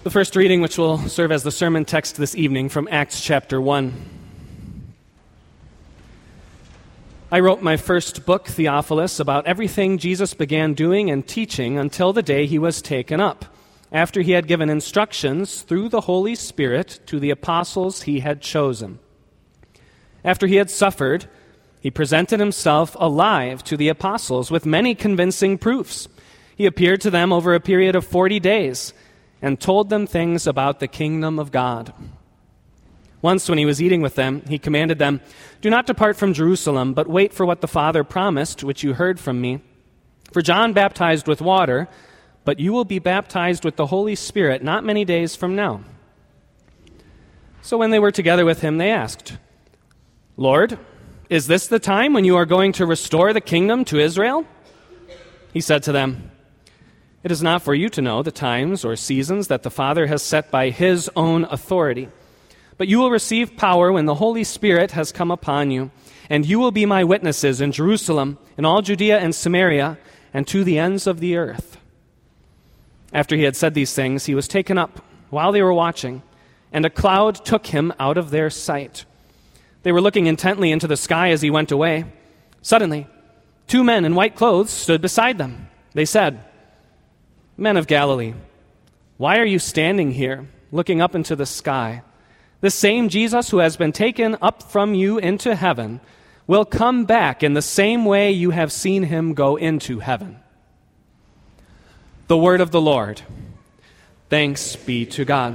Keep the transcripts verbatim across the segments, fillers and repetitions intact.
The first reading, which will serve as the sermon text this evening, from Acts chapter one. I wrote my first book, Theophilus, about everything Jesus began doing and teaching until the day he was taken up, after he had given instructions through the Holy Spirit to the apostles he had chosen. After he had suffered, he presented himself alive to the apostles with many convincing proofs. He appeared to them over a period of forty days and told them things about the kingdom of God. Once when he was eating with them, he commanded them, "Do not depart from Jerusalem, but wait for what the Father promised, which you heard from me. For John baptized with water, but you will be baptized with the Holy Spirit not many days from now." So when they were together with him, they asked, "Lord, is this the time when you are going to restore the kingdom to Israel?" He said to them, "It is not for you to know the times or seasons that the Father has set by his own authority. But you will receive power when the Holy Spirit has come upon you, and you will be my witnesses in Jerusalem, in all Judea and Samaria, and to the ends of the earth." After he had said these things, he was taken up while they were watching, and a cloud took him out of their sight. They were looking intently into the sky as he went away. Suddenly, two men in white clothes stood beside them. They said, "Men of Galilee, why are you standing here, looking up into the sky? The same Jesus who has been taken up from you into heaven will come back in the same way you have seen him go into heaven." The word of the Lord. Thanks be to God.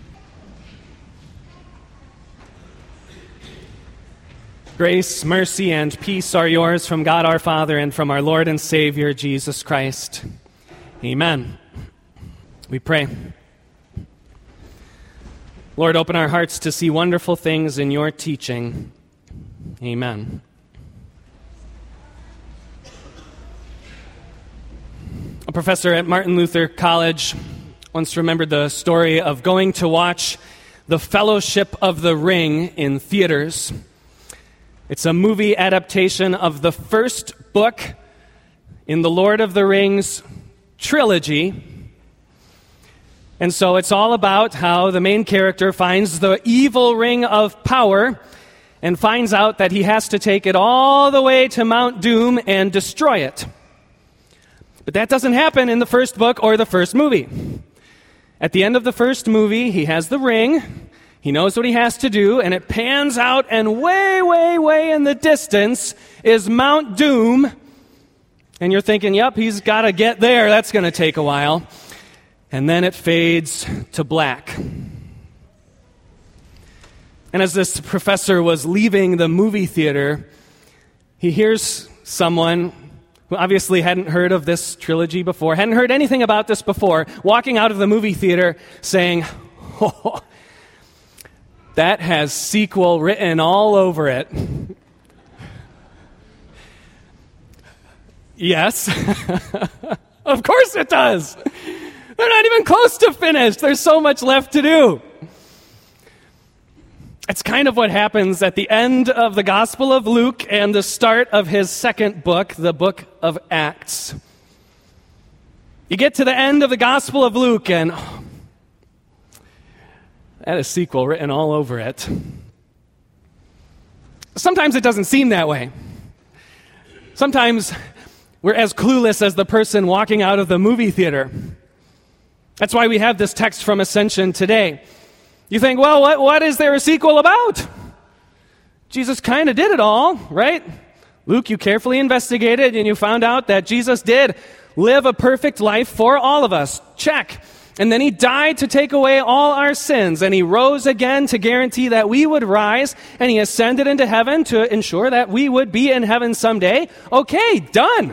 Grace, mercy, and peace are yours from God our Father and from our Lord and Savior, Jesus Christ. Amen. We pray. Lord, open our hearts to see wonderful things in your teaching. Amen. A professor at Martin Luther College once remembered the story of going to watch The Fellowship of the Ring in theaters. It's a movie adaptation of the first book in the Lord of the Rings trilogy. And so it's all about how the main character finds the evil ring of power and finds out that he has to take it all the way to Mount Doom and destroy it. But that doesn't happen in the first book or the first movie. At the end of the first movie, he has the ring, he knows what he has to do, and it pans out, and way, way, way in the distance is Mount Doom. And you're thinking, yep, he's got to get there. That's going to take a while. And then it fades to black. And as this professor was leaving the movie theater, he hears someone who obviously hadn't heard of this trilogy before, hadn't heard anything about this before, walking out of the movie theater saying, "Oh, that has sequel written all over it." Yes, of course it does. They're not even close to finished. There's so much left to do. It's kind of what happens at the end of the Gospel of Luke and the start of his second book, the book of Acts. You get to the end of the Gospel of Luke and oh, that is sequel written all over it. Sometimes it doesn't seem that way. Sometimes we're as clueless as the person walking out of the movie theater. That's why we have this text from Ascension today. You think, well, what, what is there a sequel about? Jesus kind of did it all, right? Luke, you carefully investigated and you found out that Jesus did live a perfect life for all of us. Check. And then he died to take away all our sins, and he rose again to guarantee that we would rise, and he ascended into heaven to ensure that we would be in heaven someday. Okay, done.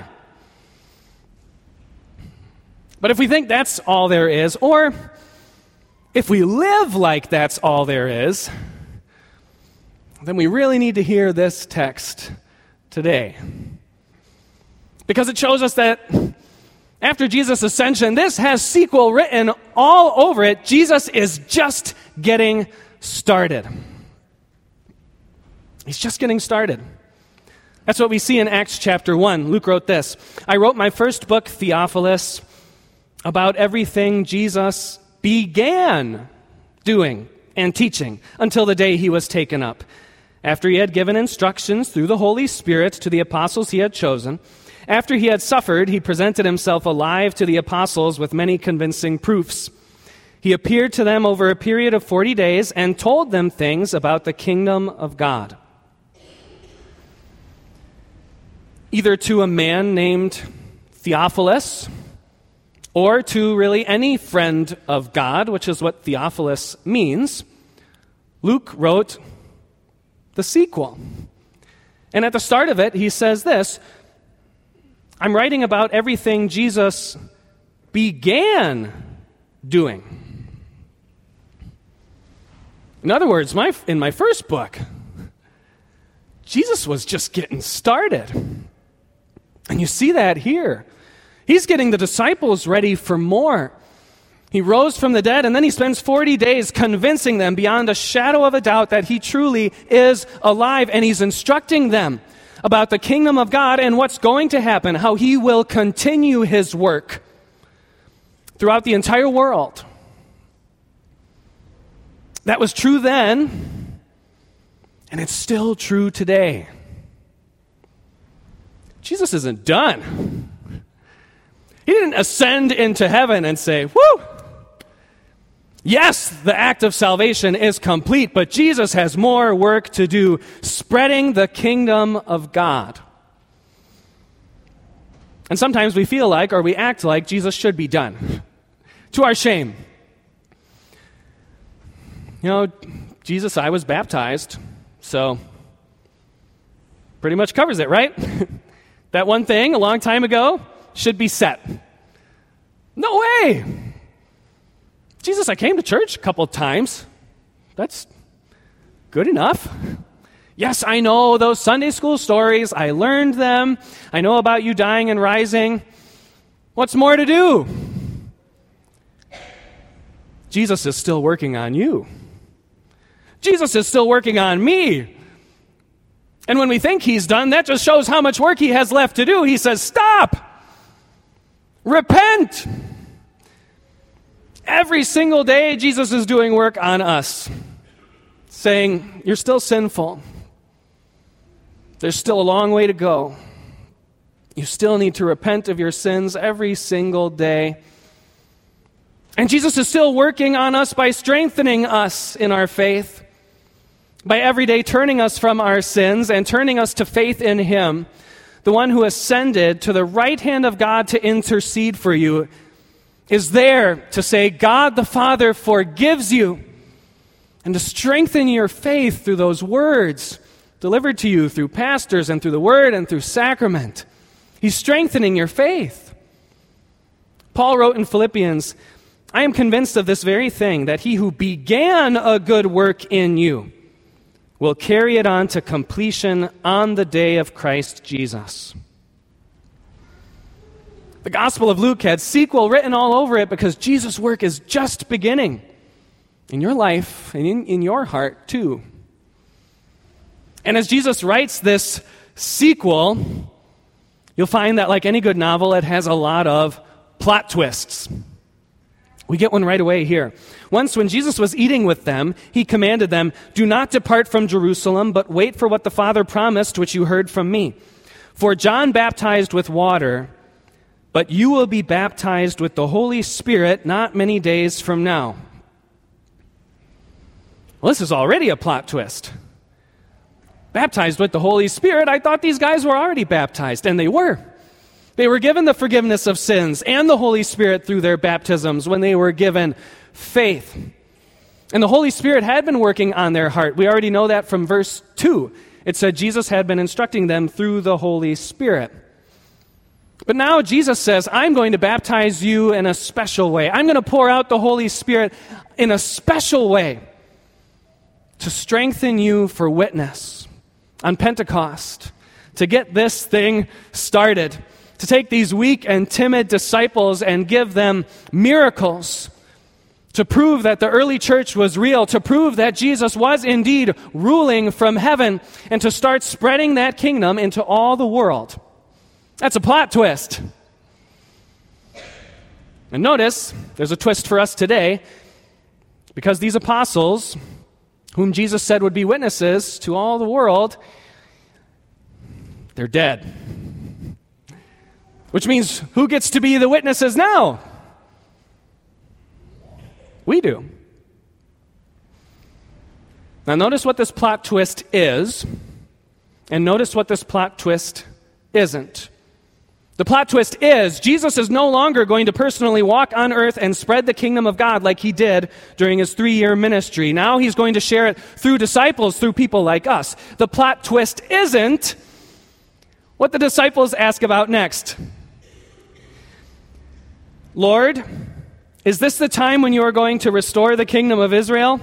But if we think that's all there is, or if we live like that's all there is, then we really need to hear this text today. Because it shows us that after Jesus' ascension, this has sequel written all over it. Jesus is just getting started. He's just getting started. That's what we see in Acts chapter one. Luke wrote this: "I wrote my first book, Theophilus, about everything Jesus began doing and teaching until the day he was taken up. After he had given instructions through the Holy Spirit to the apostles he had chosen, after he had suffered, he presented himself alive to the apostles with many convincing proofs. He appeared to them over a period of forty days and told them things about the kingdom of God. Either to a man named Theophilus, or to really any friend of God, which is what Theophilus means, Luke wrote the sequel. And at the start of it, he says this, I'm writing about everything Jesus began doing. In other words, my, in my first book, Jesus was just getting started. And you see that here. He's getting the disciples ready for more. He rose from the dead, and then he spends forty days convincing them beyond a shadow of a doubt that he truly is alive, and he's instructing them about the kingdom of God and what's going to happen, how he will continue his work throughout the entire world. That was true then, and it's still true today. Jesus isn't done. He didn't ascend into heaven and say, whoo! Yes, the act of salvation is complete, but Jesus has more work to do, spreading the kingdom of God. And sometimes we feel like, or we act like, Jesus should be done. To our shame. You know, Jesus, I was baptized, so pretty much covers it, right? That one thing a long time ago should be set. No way! Jesus, I came to church a couple times. That's good enough. Yes, I know those Sunday school stories. I learned them. I know about you dying and rising. What's more to do? Jesus is still working on you. Jesus is still working on me. And when we think he's done, that just shows how much work he has left to do. He says, stop! Repent! Every single day, Jesus is doing work on us, saying, you're still sinful. There's still a long way to go. You still need to repent of your sins every single day. And Jesus is still working on us by strengthening us in our faith, by every day turning us from our sins and turning us to faith in him, the one who ascended to the right hand of God to intercede for you, is there to say, God the Father forgives you, and to strengthen your faith through those words delivered to you through pastors and through the word and through sacrament. He's strengthening your faith. Paul wrote in Philippians, I am convinced of this very thing, that he who began a good work in you will carry it on to completion on the day of Christ Jesus. The Gospel of Luke had sequel written all over it because Jesus' work is just beginning in your life and in, in your heart too. And as Jesus writes this sequel, you'll find that like any good novel, it has a lot of plot twists. We get one right away here. Once when Jesus was eating with them, he commanded them, do not depart from Jerusalem, but wait for what the Father promised, which you heard from me. For John baptized with water, but you will be baptized with the Holy Spirit not many days from now. Well, this is already a plot twist. Baptized with the Holy Spirit, I thought these guys were already baptized, and they were. They were given the forgiveness of sins and the Holy Spirit through their baptisms when they were given faith. And the Holy Spirit had been working on their heart. We already know that from verse two. It said Jesus had been instructing them through the Holy Spirit. But now Jesus says, I'm going to baptize you in a special way. I'm going to pour out the Holy Spirit in a special way to strengthen you for witness on Pentecost, to get this thing started, to take these weak and timid disciples and give them miracles, to prove that the early church was real, to prove that Jesus was indeed ruling from heaven, and to start spreading that kingdom into all the world. That's a plot twist. And notice, there's a twist for us today, because these apostles, whom Jesus said would be witnesses to all the world, they're dead. Which means, who gets to be the witnesses now? We do. Now notice what this plot twist is, and notice what this plot twist isn't. The plot twist is, Jesus is no longer going to personally walk on earth and spread the kingdom of God like he did during his three-year ministry. Now he's going to share it through disciples, through people like us. The plot twist isn't what the disciples ask about next. Lord, is this the time when you are going to restore the kingdom of Israel?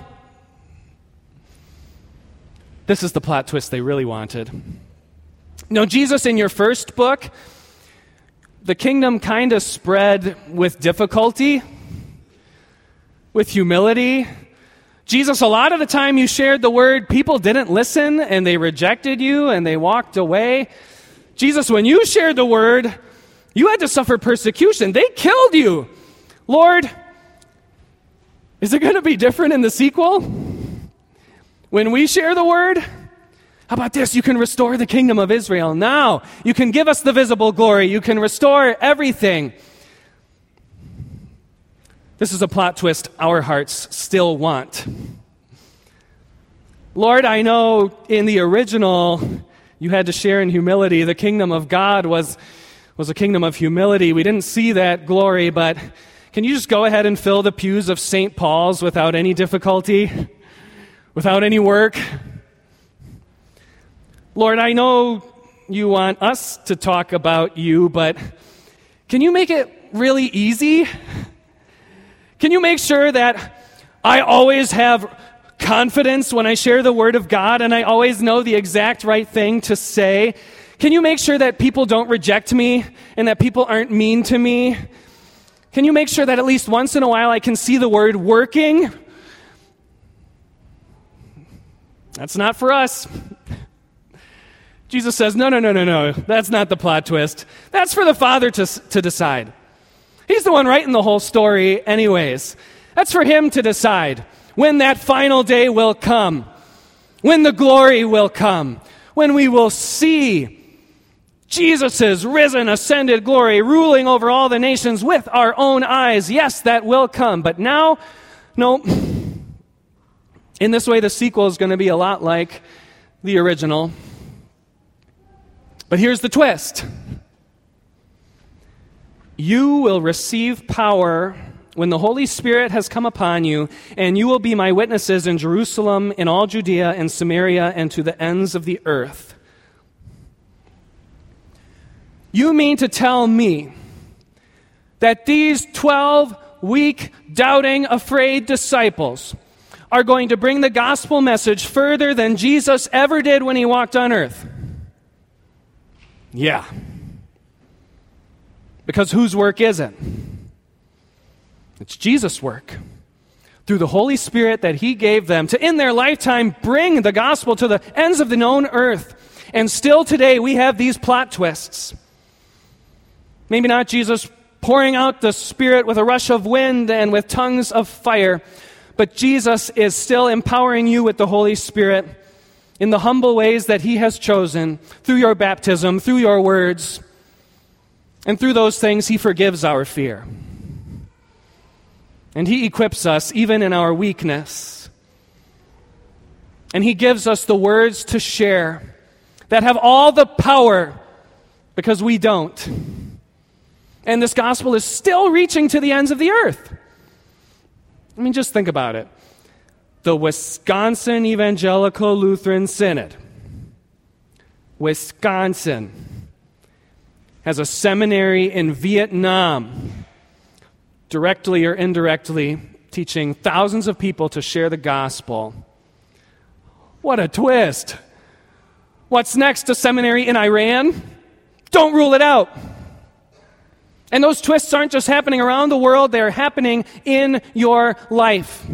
This is the plot twist they really wanted. No, Jesus, in your first book, the kingdom kind of spread with difficulty, with humility. Jesus, a lot of the time you shared the word, people didn't listen and they rejected you and they walked away. Jesus, when you shared the word, you had to suffer persecution. They killed you. Lord, is it going to be different in the sequel? When we share the word, how about this? You can restore the kingdom of Israel now. You can give us the visible glory. You can restore everything. This is a plot twist our hearts still want. Lord, I know in the original you had to share in humility. The kingdom of God was, was a kingdom of humility. We didn't see that glory, but can you just go ahead and fill the pews of Saint Paul's without any difficulty, without any work? Lord, I know you want us to talk about you, but can you make it really easy? Can you make sure that I always have confidence when I share the word of God and I always know the exact right thing to say? Can you make sure that people don't reject me and that people aren't mean to me? Can you make sure that at least once in a while I can see the word working? That's not for us. Jesus says, no, no, no, no, no. That's not the plot twist. That's for the Father to, to decide. He's the one writing the whole story anyways. That's for him to decide when that final day will come, when the glory will come, when we will see Jesus' risen, ascended glory ruling over all the nations with our own eyes. Yes, that will come. But now, no. In this way, the sequel is going to be a lot like the original. But here's the twist. You will receive power when the Holy Spirit has come upon you, and you will be my witnesses in Jerusalem, in all Judea and Samaria, and to the ends of the earth. You mean to tell me that these twelve weak, doubting, afraid disciples are going to bring the gospel message further than Jesus ever did when he walked on earth? Yeah. Because whose work is it? It's Jesus' work. Through the Holy Spirit that he gave them to, in their lifetime, bring the gospel to the ends of the known earth. And still today, we have these plot twists. Maybe not Jesus pouring out the Spirit with a rush of wind and with tongues of fire, but Jesus is still empowering you with the Holy Spirit in the humble ways that he has chosen, through your baptism, through your words, and through those things he forgives our fear. And he equips us even in our weakness. And he gives us the words to share that have all the power because we don't. And this gospel is still reaching to the ends of the earth. I mean, just think about it. The Wisconsin Evangelical Lutheran Synod, Wisconsin, has a seminary in Vietnam, directly or indirectly teaching thousands of people to share the gospel. What a twist. What's next? A seminary in Iran? Don't rule it out. And those twists aren't just happening around the world, they're happening in your life.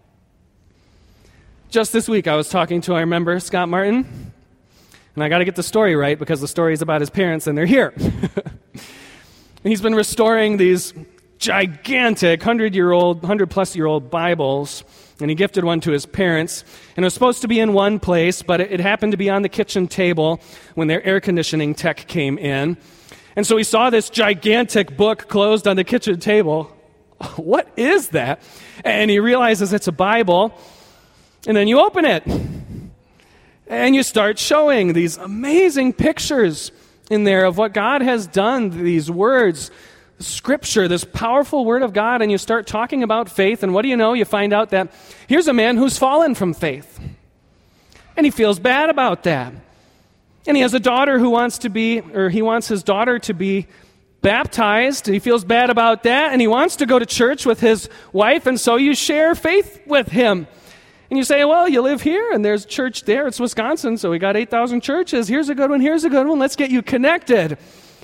Just this week, I was talking to our member, Scott Martin, and I got to get the story right because the story is about his parents and they're here. And he's been restoring these gigantic hundred-year-old, hundred-plus-year-old Bibles, and he gifted one to his parents. And it was supposed to be in one place, but it, it happened to be on the kitchen table when their air conditioning tech came in. And so he saw this gigantic book closed on the kitchen table. What is that? And he realizes it's a Bible. And then you open it. And you start showing these amazing pictures in there of what God has done, these words, Scripture, this powerful Word of God, and you start talking about faith, and what do you know? You find out that here's a man who's fallen from faith. And he feels bad about that. And he has a daughter who wants to be, or he wants his daughter to be baptized, and he feels bad about that, and he wants to go to church with his wife, and so you share faith with him. And you say, well, you live here, and there's church there. It's Wisconsin, so we got eight thousand churches. Here's a good one, here's a good one. Let's get you connected.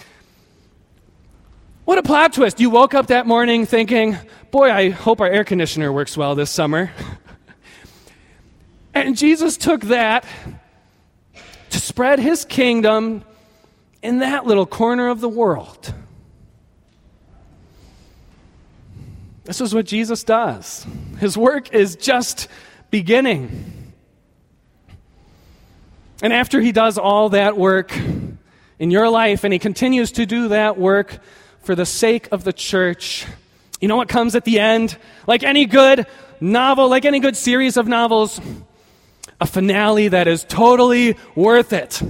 What a plot twist. You woke up that morning thinking, boy, I hope our air conditioner works well this summer. And Jesus took that to spread his kingdom in that little corner of the world. This is what Jesus does. His work is just beginning. And after he does all that work in your life, and he continues to do that work for the sake of the church, you know what comes at the end? Like any good novel, like any good series of novels, a finale that is totally worth it.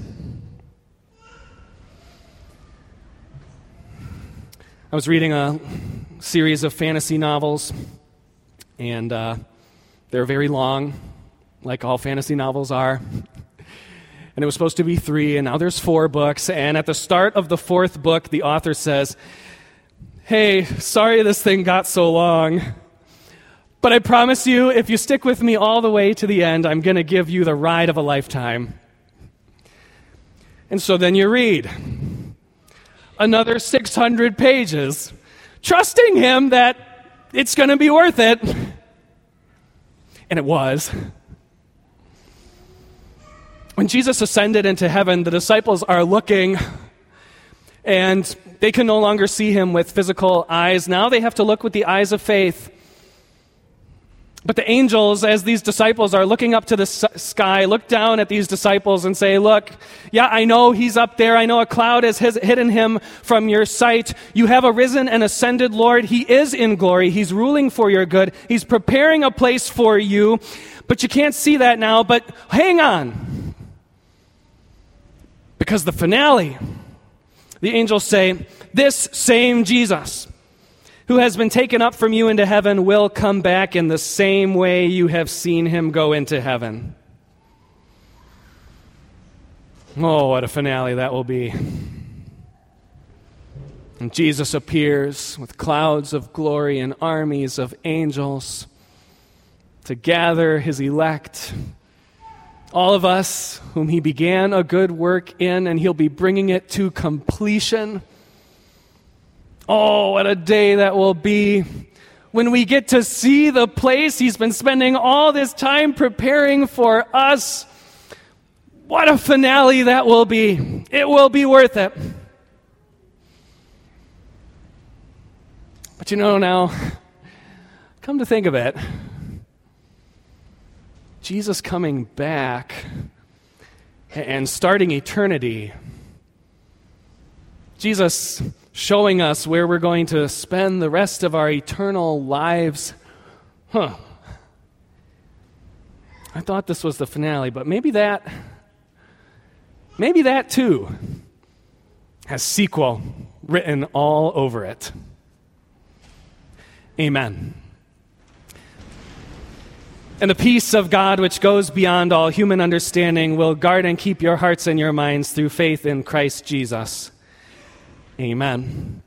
I was reading a series of fantasy novels, and uh, they're very long, like all fantasy novels are. And it was supposed to be three, and now there's four books. And at the start of the fourth book, the author says, hey, sorry this thing got so long, but I promise you, if you stick with me all the way to the end, I'm going to give you the ride of a lifetime. And so then you read another six hundred pages, trusting him that it's going to be worth it. And it was. When Jesus ascended into heaven, the disciples are looking, and they can no longer see him with physical eyes. Now they have to look with the eyes of faith. But the angels, as these disciples are looking up to the sky, look down at these disciples and say, look, yeah, I know he's up there. I know a cloud has hidden him from your sight. You have a risen and ascended Lord. He is in glory. He's ruling for your good. He's preparing a place for you. But you can't see that now. But hang on. Because the finale, the angels say, this same Jesus who has been taken up from you into heaven will come back in the same way you have seen him go into heaven. Oh, what a finale that will be. And Jesus appears with clouds of glory and armies of angels to gather his elect, all of us whom he began a good work in, and he'll be bringing it to completion. Oh, what a day that will be when we get to see the place he's been spending all this time preparing for us. What a finale that will be. It will be worth it. But you know now, come to think of it, Jesus coming back and starting eternity, Jesus showing us where we're going to spend the rest of our eternal lives. Huh. I thought this was the finale, but maybe that, maybe that too has sequel written all over it. Amen. And the peace of God, which goes beyond all human understanding, will guard and keep your hearts and your minds through faith in Christ Jesus. Amen.